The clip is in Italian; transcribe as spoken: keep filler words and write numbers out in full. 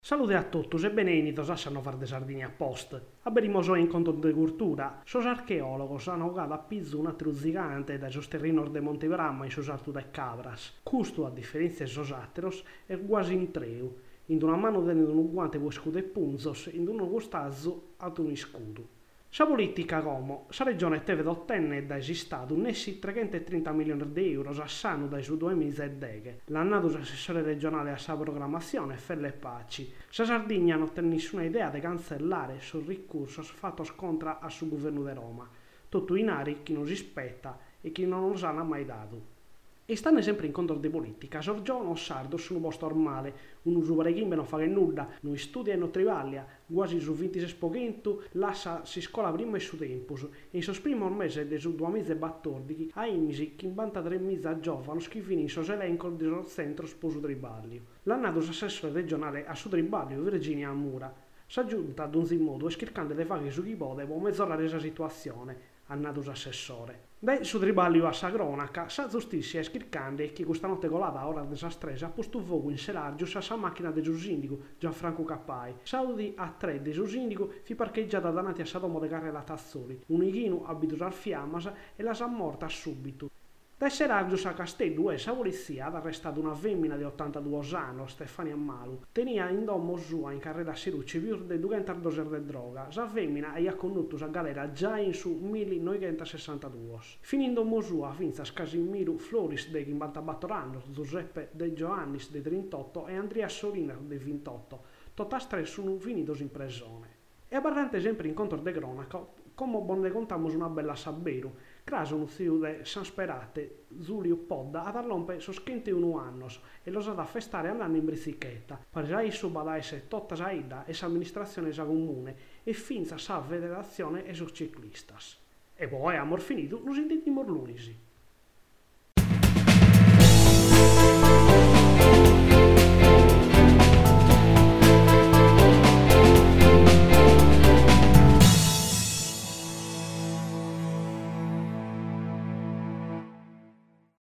Salute a tutti e benvenuti a Novar de Sardinia Post. Abbiamo in conto di cultura. Sos archeologos hanno ugato a pizzo una truzzicante da sos terrenori de Montebramma in sos artu de cabras. Custo, a differenza de sos atteros, è quasi in treu. In una mano tenendo un guante con scudo e punzos, in uno costazzo ad un scudo. Sa politica come sa regione teve ottenne da esistado nessi trecentotrenta milioni di euro a sanno dai su duemiladodici. L'annato assessore regionale a sa programmazione Felle Pacci. Sa Sardegna non ha nessuna idea di cancellare sul ricorso fatto scontra al suo governo di Roma. Tutto in ari chi non si spetta e chi non lo ha mai dato. E stanno sempre in conto di politica, sorgiono sardo su un posto normale, un usuario che non fa che nulla, non studia e non travaglia, quasi su ventisei spoghentu, lascia si scuola prima e su tempus, e in sos primo mese del duemilaquattordici, a imisi che in tre mesi giovani che finì in sos elenco di sos centro sposo tribaglio. L'annato assessore regionale a su tribaglio Virginia Mura, si è giunta ad un modo e cercando di fare su chi può mezz'ora resa situazione, annato assessore. Dai su tribaglio a sa cronaca, sa giustizia è schircando che questa notte colata a ora disastresa ha posto fuoco in Selargio sa sa macchina del giusindico Gianfranco Cappai. Saudi a tre del giusindico fi parcheggiata davanti a sa domo de carre la Tazzoli, un ichino abituato al fiammas e la sa morta subito. Da Selargio sa Castello e sa polizia ha arrestato una femmina di ottantadue anni, Stefania Malu. Tenia in domo sua in carrera Sirucci più di duecento dosi di droga. Sa femmina ha condotto sa galera già in su millenovecentosessantadue. Fino in domo sua finza Casimiro Floris de cinquantaquattro anni, Giuseppe De Giovannis de trentotto e Andrea Solina de ventotto. Totastre sono finiti in prigione. E a barrante sempre in contro de cronaca, come bonne contamos una bella sabbero. Craso un zio de San Sperate, Giulio Podda, ad allompe sos ventuno annos e los ad festare andando in bicicletta. Parerà il suo badaese tutta saida e s'amministrazione sa comune e finza sa federazione e sos ciclistas. E poi, amor finito, nos intendimos lunisi.